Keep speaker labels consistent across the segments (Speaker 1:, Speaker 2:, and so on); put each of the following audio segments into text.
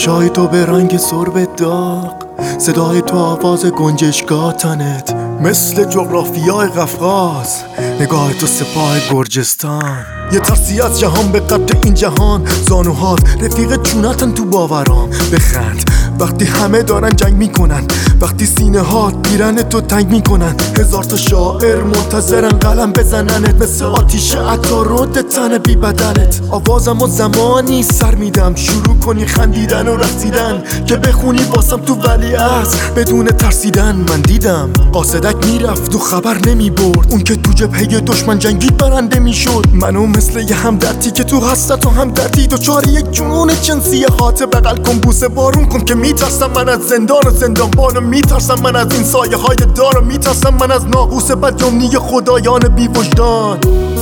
Speaker 1: چشای تو به رنگ سرب داغ، صدای تو آواز گنجشگاه تنت مثل جغرافیای قفقاز، نگاه تو سپاه گرجستان. یه ترسی از جهان به قدر این جهان، زانوهات رفیق چونتن تو باورام. بخند وقتی همه دارن جنگ میکنن، وقتی سینه هات بیرن تو تنگ میکنن. هزار تا شاعر منتظرن قلم بزننت، مثل آتیش عطارد تن بی بدنت. آوازم و زمانی سر میدم شروع کنی خندیدن و رقصیدن، که بخونی واسم تو ولیعصر بدون ترسیدن. من دیدم قاصدک میرفت و خبر نمیبرد، اون که تو جبهه دشمن جنگید برنده میشد. منو مثل یه همدردی که تو حسرت و همدردی دوچار یک جنون جنسی هات بغل کن، بوسه بارون کن که میترسم من از زندان و زندانبان، میترسم من از این سایه های دار، میترسم من از ناقوس بدجمنی خدایان بی وجدان.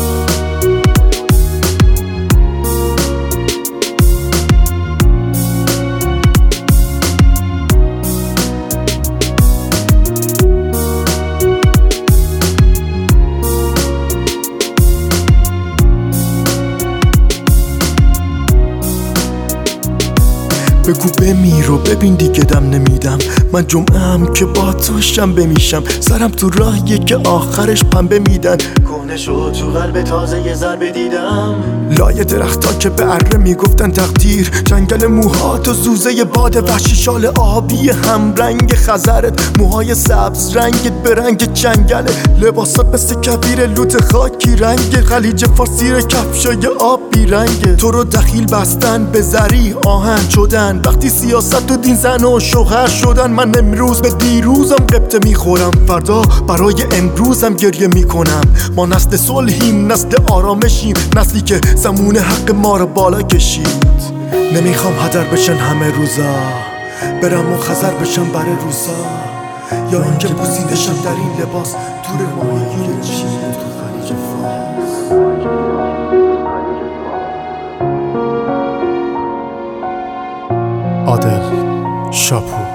Speaker 1: بگو بمیر و ببین دیگه دم نمیدم، من جمعه‌ام که با تو شنبه میشم. سرم تو راهیه که آخرش پنبه میدن، کهنه شد تو قلب تازه یه ضربه دیدم. لای درختا که به اره میگفتن تقدیر، جنگل موهات و زوزه باد وحشی، شال آبی هم رنگ خزرت، موهای سبز رنگت به رنگ جنگله، لباسات مثل کبیر لوت خاکی رنگ، خلیج فارسی کفشای آبی رنگ. تو رو دخیل بستن به زری آهن شدن، وقتی سیاست و دین زن و شوهر شدن. من امروز به دیروزم قبطه میخورم، فردا برای امروزم گریه میکنم. ما نسل صلحیم، نسل آرامشیم، نسلی که زمون حق ما رو بالا کشید. نمیخوام هدر بشن همه روزا، برم و خزر بشن برای روزا، یا اینکه بوسیدشم در این لباس دور ماهی چیه تو خلیج فارس. عادل شاپور.